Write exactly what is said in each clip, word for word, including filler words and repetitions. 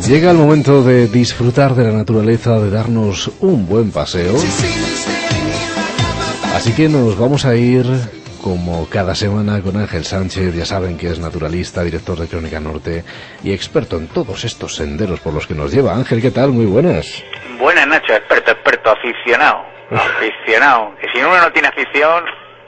Llega el momento de disfrutar de la naturaleza, de darnos un buen paseo. Así que nos vamos a ir, como cada semana, con Ángel Sánchez. Ya saben que es naturalista, director de Crónica Norte y experto en todos estos senderos por los que nos lleva. Ángel, ¿qué tal? Muy buenas. Buenas, Nacho. Experto, experto, aficionado. Aficionado. Que si uno no tiene afición...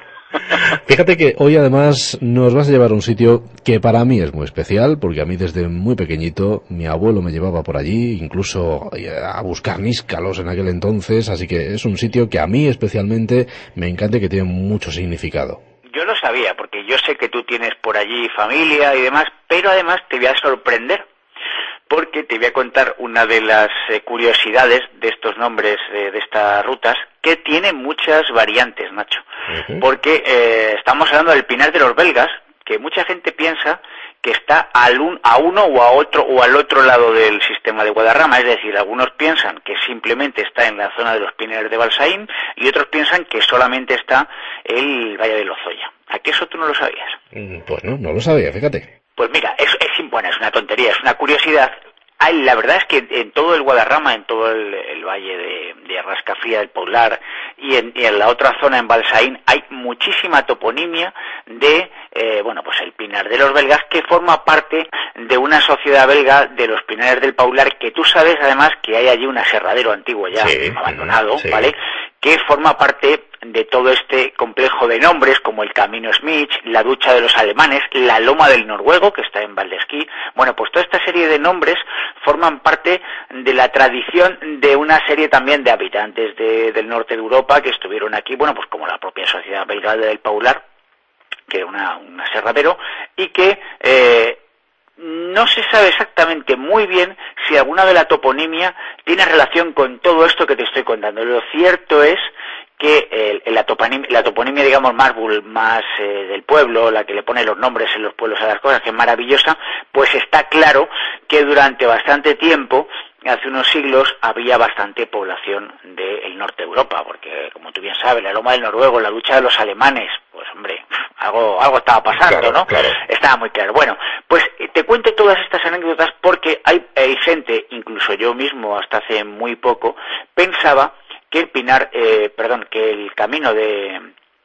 Fíjate que hoy además nos vas a llevar a un sitio que para mí es muy especial, porque a mí desde muy pequeñito mi abuelo me llevaba por allí, incluso a buscar níscalos en aquel entonces, así que es un sitio que a mí especialmente me encanta y que tiene mucho significado. Yo lo sabía, porque yo sé que tú tienes por allí familia y demás, pero además te voy a sorprender, porque te voy a contar una de las eh, curiosidades de estos nombres, eh, de estas rutas, que tiene muchas variantes, Nacho. Uh-huh. Porque eh, estamos hablando del Pinar de los Belgas, que mucha gente piensa que está al un, a uno o a otro o al otro lado del sistema de Guadarrama, es decir, algunos piensan que simplemente está en la zona de los Pinares de Balsaín y otros piensan que solamente está el Valle de Lozoya. ¿A qué eso tú no lo sabías? Mm, pues no, no lo sabía, fíjate. Pues mira, es, es, bueno, es una tontería, es una curiosidad. Ay, la verdad es que en todo el Guadarrama, en todo el, el valle de, de Rascafría del Paular y en, y en la otra zona, en Balsaín, hay muchísima toponimia de, eh, bueno, pues el Pinar de los Belgas, que forma parte de una sociedad belga de los Pinares del Paular, que tú sabes además que hay allí un aserradero antiguo ya, sí, abandonado, sí, ¿vale? Que forma parte de todo este complejo de nombres, como el Camino Smith, la Ducha de los Alemanes, la Loma del Noruego, que está en Valdesquí. Bueno, pues toda esta serie de nombres forman parte de la tradición de una serie también de habitantes de, del norte de Europa que estuvieron aquí, bueno, pues como la propia sociedad belga del Paular, que era una, un aserradero, y que eh, no se sabe exactamente muy bien si alguna de la toponimia tiene relación con todo esto que te estoy contando. Lo cierto es que eh, la, toponimia, la toponimia, digamos, más, más eh, del pueblo, la que le pone los nombres en los pueblos a las cosas, que es maravillosa, pues está claro que durante bastante tiempo, hace unos siglos, había bastante población del norte de Europa, porque, como tú bien sabes, la Loma del Noruego, la Ducha de los Alemanes, pues hombre, algo algo estaba pasando, claro, ¿no? Claro. Estaba muy claro. Bueno, pues te cuento todas estas anécdotas porque hay, hay gente, incluso yo mismo hasta hace muy poco, pensaba que el Pinar, eh, perdón, que el camino de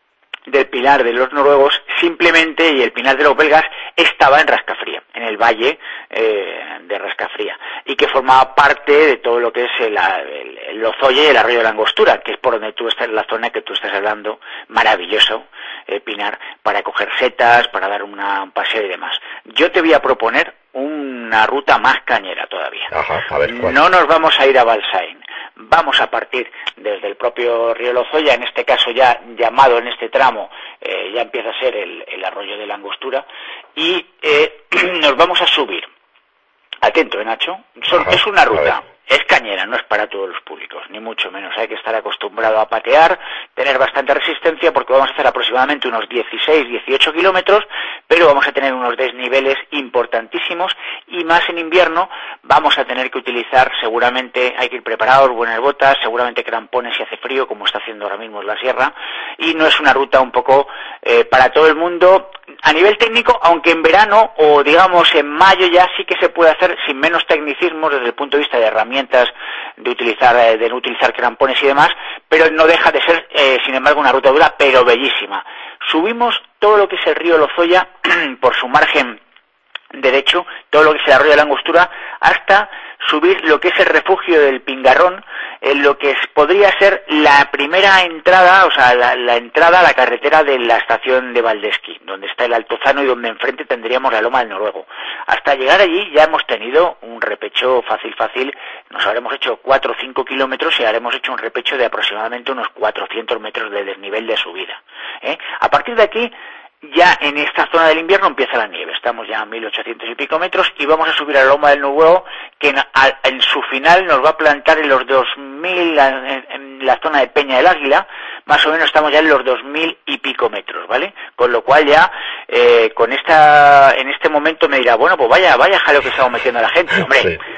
del Pinar de los noruegos simplemente y el Pinar de los belgas estaba en Rascafría, en el valle eh, de Rascafría, y que formaba parte de todo lo que es el, el, el Lozoya y el arroyo de la Angostura, que es por donde tú estás, la zona que tú estás hablando, maravilloso eh, Pinar, para coger setas, para dar una, un paseo y demás. Yo te voy a proponer una ruta más cañera todavía. Ajá, a ver, ¿cuál? No nos vamos a ir a Balsaín. Vamos a partir desde el propio río Lozoya, en este caso ya llamado en este tramo, eh, ya empieza a ser el, el arroyo de la Angostura, y eh, nos vamos a subir. Atento, ¿eh, Nacho? Son, es una ruta, es cañera, no es para todos los públicos, ni mucho menos. Hay que estar acostumbrado a patear, tener bastante resistencia, porque vamos a hacer aproximadamente unos dieciséis, dieciocho kilómetros, pero vamos a tener unos desniveles importantísimos, y más en invierno vamos a tener que utilizar, seguramente hay que ir preparados, buenas botas, seguramente crampones si hace frío, como está haciendo ahora mismo en la sierra, y no es una ruta un poco eh, para todo el mundo a nivel técnico, aunque en verano o digamos en mayo ya sí que se puede hacer sin menos tecnicismos desde el punto de vista de herramientas, de utilizar eh, de no utilizar crampones y demás, pero no deja de ser, eh, sin embargo, una ruta dura, pero bellísima. Subimos todo lo que es el río Lozoya por su margen derecho, todo lo que es el arroyo de la Angostura, hasta subir lo que es el refugio del Pingarrón, en lo que es, podría ser la primera entrada, o sea, la, la entrada a la carretera de la estación de Valdesquí, donde está el Altozano y donde enfrente tendríamos la Loma del Noruego. Hasta llegar allí ya hemos tenido un repecho fácil, fácil, nos habremos hecho cuatro o cinco kilómetros y habremos hecho un repecho de aproximadamente unos cuatrocientos metros de desnivel de subida, ¿eh? A partir de aquí, ya en esta zona del invierno empieza la nieve, estamos ya a mil ochocientos y pico metros y vamos a subir a la Loma del Noruego, que en, a, en su final nos va a plantar en los dos mil, en, en la zona de Peña del Águila, más o menos estamos ya en los dos mil y pico metros, ¿vale? Con lo cual ya, eh, con esta, en este momento me dirá, bueno, pues vaya, vaya jaleo que estamos metiendo a la gente, hombre. Sí.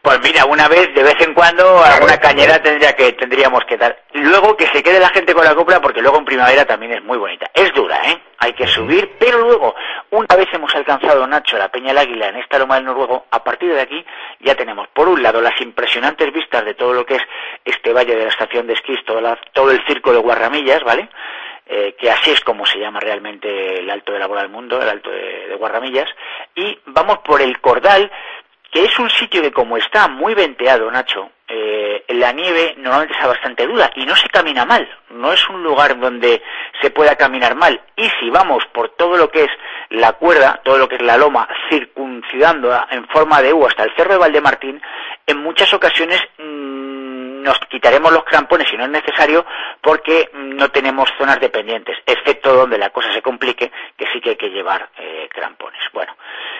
Pues mira, una vez, de vez en cuando, claro, alguna cañera tendría que tendríamos que dar. Luego que se quede la gente con la copla, porque luego en primavera también es muy bonita. Es dura, ¿eh? Hay que subir, pero luego, una vez hemos alcanzado, Nacho, la Peña del Águila en esta loma del Noruego, a partir de aquí ya tenemos, por un lado, las impresionantes vistas de todo lo que es este valle de la estación de esquí, todo, la, todo el circo de Guarramillas, ¿vale? Eh, que así es como se llama realmente el Alto de la Bola del Mundo, el Alto de, de Guarramillas, y vamos por el Cordal, que es un sitio que como está muy venteado, Nacho, eh, la nieve normalmente está bastante dura y no se camina mal, no es un lugar donde se pueda caminar mal, y si vamos por todo lo que es la cuerda, todo lo que es la loma, circuncidando en forma de U hasta el Cerro de Valdemartín, en muchas ocasiones mmm, nos quitaremos los crampones si no es necesario, porque no tenemos zonas dependientes, excepto donde la cosa se complique, que sí que hay que llevar eh, crampones. Bueno,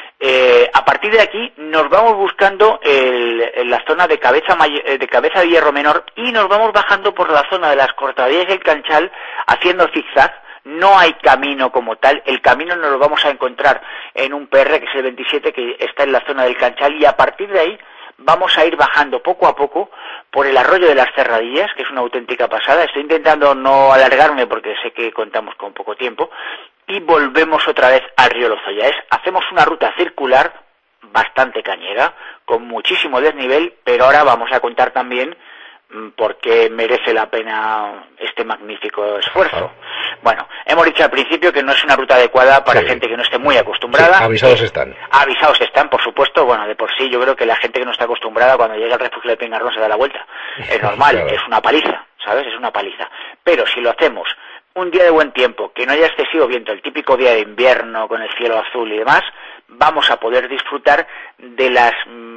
Eh, a partir de aquí nos vamos buscando el, la zona de cabeza, de cabeza de Hierro Menor, y nos vamos bajando por la zona de las Cortadillas y el Canchal haciendo zigzag. No hay camino como tal, el camino nos lo vamos a encontrar en un P R que es el veintisiete, que está en la zona del Canchal, y a partir de ahí vamos a ir bajando poco a poco por el arroyo de las Cerradillas, que es una auténtica pasada. Estoy intentando no alargarme porque sé que contamos con poco tiempo, y volvemos otra vez al río Lozoya. Es, hacemos una ruta circular bastante cañera, con muchísimo desnivel, pero ahora vamos a contar también por qué merece la pena este magnífico esfuerzo. Bueno, hemos dicho al principio que no es una ruta adecuada para sí. gente que no esté muy acostumbrada. Sí, avisados están. Avisados están, por supuesto. Bueno, de por sí yo creo que la gente que no está acostumbrada, cuando llega al refugio de Pengarrón, se da la vuelta. Es normal, claro. Es una paliza, ¿sabes? Es una paliza. Pero si lo hacemos un día de buen tiempo, que no haya excesivo viento, el típico día de invierno con el cielo azul y demás, vamos a poder disfrutar de las,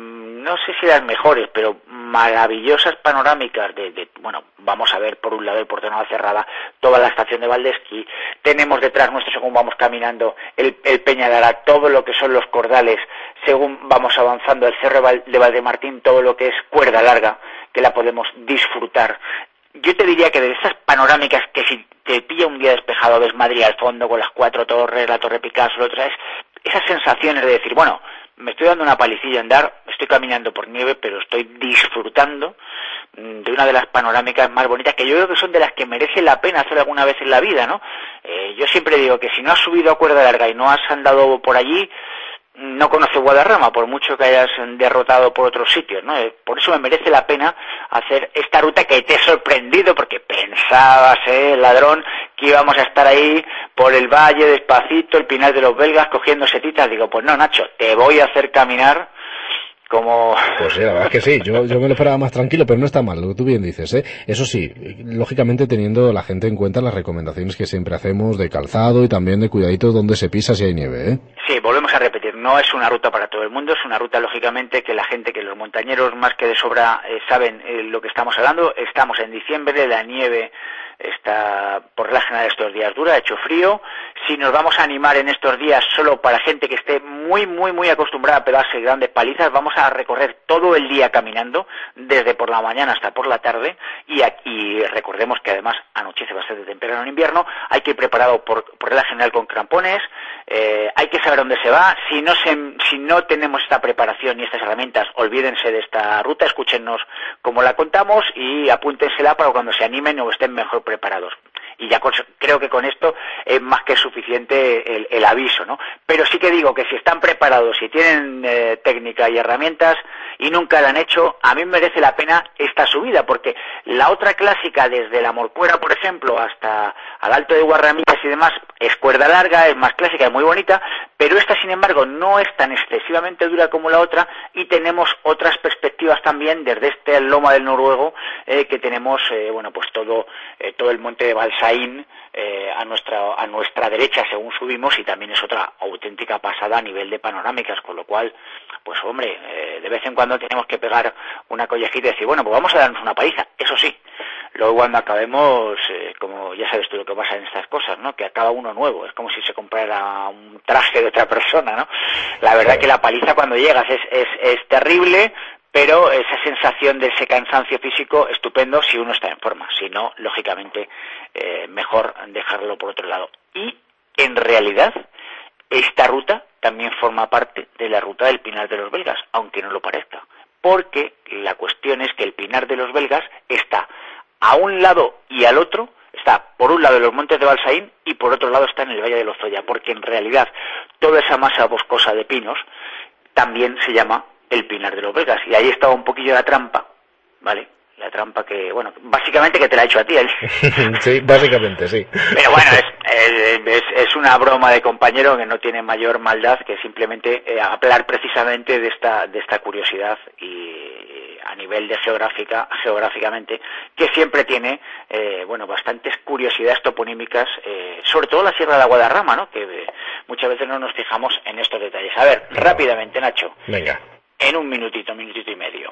no sé si las mejores, pero maravillosas panorámicas de, de bueno, vamos a ver por un lado el Puerto de Navacerrada, toda la estación de Valdesquí, tenemos detrás nuestro, según vamos caminando, el, el Peñalara, todo lo que son los cordales, según vamos avanzando el Cerro de Valdemartín, todo lo que es cuerda larga, que la podemos disfrutar. Yo te diría que de esas panorámicas que si te pilla un día despejado, ves Madrid al fondo con las cuatro torres, la Torre Picasso, la otra, es esas sensaciones de decir, bueno, me estoy dando una palicilla en dar, estoy caminando por nieve, pero estoy disfrutando de una de las panorámicas más bonitas, que yo creo que son de las que merece la pena hacer alguna vez en la vida, ¿no? Eh, yo siempre digo que si no has subido a cuerda larga y no has andado por allí, no conoces Guadarrama, por mucho que hayas derrotado por otros sitios, ¿no? Por eso me merece la pena hacer esta ruta, que te he sorprendido, porque pensabas, eh, ladrón, que íbamos a estar ahí por el valle, despacito, el Pinar de los Belgas, cogiendo setitas. Digo, pues no, Nacho, te voy a hacer caminar como... Pues sí, la verdad es que sí, yo, yo me lo esperaba más tranquilo, pero no está mal, lo que tú bien dices, ¿eh? Eso sí, lógicamente teniendo la gente en cuenta las recomendaciones que siempre hacemos de calzado y también de cuidadito donde se pisa si hay nieve, ¿eh? Sí, volvemos a repetir, no es una ruta para todo el mundo, es una ruta lógicamente que la gente, que los montañeros más que de sobra eh, saben eh, lo que estamos hablando. Estamos en diciembre, la nieve está por la general estos días dura, ha hecho frío. Si nos vamos a animar en estos días solo para gente que esté muy, muy, muy acostumbrada a pegarse grandes palizas, vamos a recorrer todo el día caminando, desde por la mañana hasta por la tarde, y aquí recordemos que además anochece bastante temprano en invierno, hay que ir preparado por, por regla general con crampones, eh, hay que saber dónde se va. Si no se, si no tenemos esta preparación y estas herramientas, olvídense de esta ruta, escúchenos cómo la contamos y apúntensela para cuando se animen o estén mejor preparados. Y ya con, creo que con esto es más que suficiente el, el aviso, ¿no? Pero sí que digo que si están preparados, si tienen eh, técnica y herramientas y nunca la han hecho, a mí merece la pena esta subida, porque la otra clásica, desde la Morcuera, por ejemplo, hasta al Alto de Guarramillas y demás, es cuerda larga, es más clásica, es muy bonita, pero esta, sin embargo, no es tan excesivamente dura como la otra, y tenemos otras perspectivas también desde este Loma del Noruego, eh, que tenemos, eh, bueno, pues todo, eh, todo el monte de Balsaín eh, a nuestra a nuestra derecha según subimos, y también es otra auténtica pasada a nivel de panorámicas, con lo cual, pues hombre, eh, de vez en cuando tenemos que pegar una collejita y decir, bueno, pues vamos a darnos una paliza. Eso sí, luego cuando acabemos, eh, como ya sabes tú lo que pasa en estas cosas, ¿no? Que acaba uno nuevo, es como si se comprara un traje de otra persona, ¿no? La verdad que la paliza cuando llegas es, es, es terrible, pero esa sensación de ese cansancio físico, estupendo si uno está en forma. Si no, lógicamente, eh, mejor dejarlo por otro lado. Y, en realidad, esta ruta también forma parte de la ruta del Pinar de los Belgas, aunque no lo parezca. porque la cuestión es que el Pinar de los Belgas está a un lado y al otro, está por un lado en los montes de Balsaín y por otro lado está en el Valle de Lozoya, porque en realidad toda esa masa boscosa de pinos también se llama el Pinar de los Belgas, y ahí estaba un poquillo la trampa, ¿vale? La trampa que, bueno, básicamente que te la he hecho a ti. ¿eh? Sí, básicamente, sí. Pero bueno, es, es, es una broma de compañero que no tiene mayor maldad que simplemente eh, hablar precisamente de esta de esta curiosidad y a nivel de geográfica, geográficamente, que siempre tiene, eh, bueno, bastantes curiosidades toponímicas, eh, sobre todo la Sierra de Guadarrama, ¿no? Que eh, muchas veces no nos fijamos en estos detalles. A ver, no. rápidamente, Nacho. Venga. En un minutito, minutito y medio.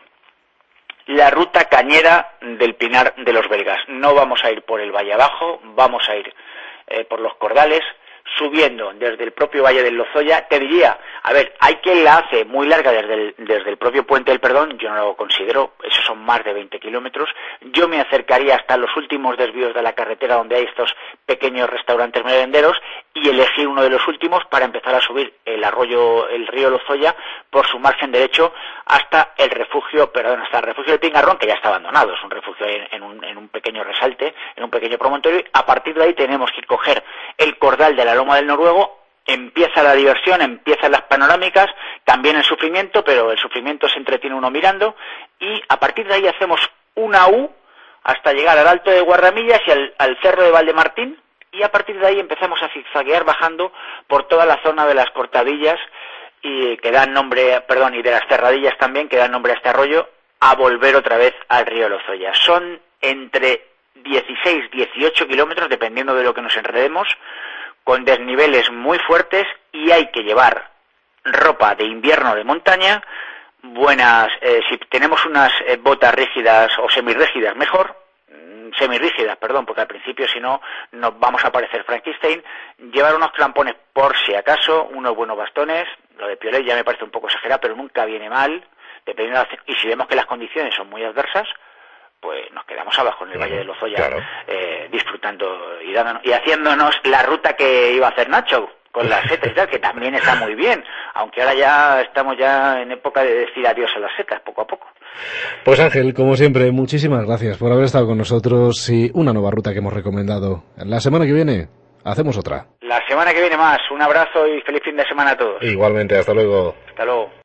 La ruta cañera del Pinar de los Belgas. No vamos a ir por el valle abajo, vamos a ir eh, por los cordales, subiendo desde el propio Valle del Lozoya. Te diría, a ver, hay quien la hace muy larga desde el, desde el propio Puente del Perdón, yo no lo considero, esos son más de veinte kilómetros. Yo me acercaría hasta los últimos desvíos de la carretera donde hay estos pequeños restaurantes merenderos y elegir uno de los últimos para empezar a subir el arroyo, el río Lozoya por su margen derecho hasta el refugio, perdón, hasta el refugio del Pingarrón, que ya está abandonado, es un refugio en, en, un, en un pequeño resalte, en un pequeño promontorio, y a partir de ahí tenemos que coger el cordal de la Loma del Noruego. Empieza la diversión, empiezan las panorámicas, también el sufrimiento, pero el sufrimiento se entretiene uno mirando, y a partir de ahí hacemos una U hasta llegar al Alto de Guarramillas y al, al Cerro de Valdemartín, y a partir de ahí empezamos a zigzaguear bajando por toda la zona de las cortadillas y que dan nombre, perdón, y de las cerradillas también, que dan nombre a este arroyo, a volver otra vez al río Lozoya. Son entre dieciséis, dieciocho kilómetros, dependiendo de lo que nos enredemos, con desniveles muy fuertes, y hay que llevar ropa de invierno de montaña, buenas, eh, si tenemos unas eh, botas rígidas o semirrígidas, mejor, semirrígidas, perdón, porque al principio si no nos vamos a parecer Frankenstein, llevar unos crampones por si acaso, unos buenos bastones, lo de Piolet ya me parece un poco exagerado, pero nunca viene mal, dependiendo de, y si vemos que las condiciones son muy adversas, pues nos quedamos abajo en el Valle de Lozoya, claro. eh, disfrutando y dándonos, y haciéndonos la ruta que iba a hacer Nacho, con las setas y tal, que también está muy bien, aunque ahora ya estamos ya en época de decir adiós a las setas, poco a poco. Pues Ángel, como siempre, muchísimas gracias por haber estado con nosotros y una nueva ruta que hemos recomendado. La semana que viene hacemos otra. La semana que viene más. Un abrazo y feliz fin de semana a todos. Igualmente, hasta luego. Hasta luego.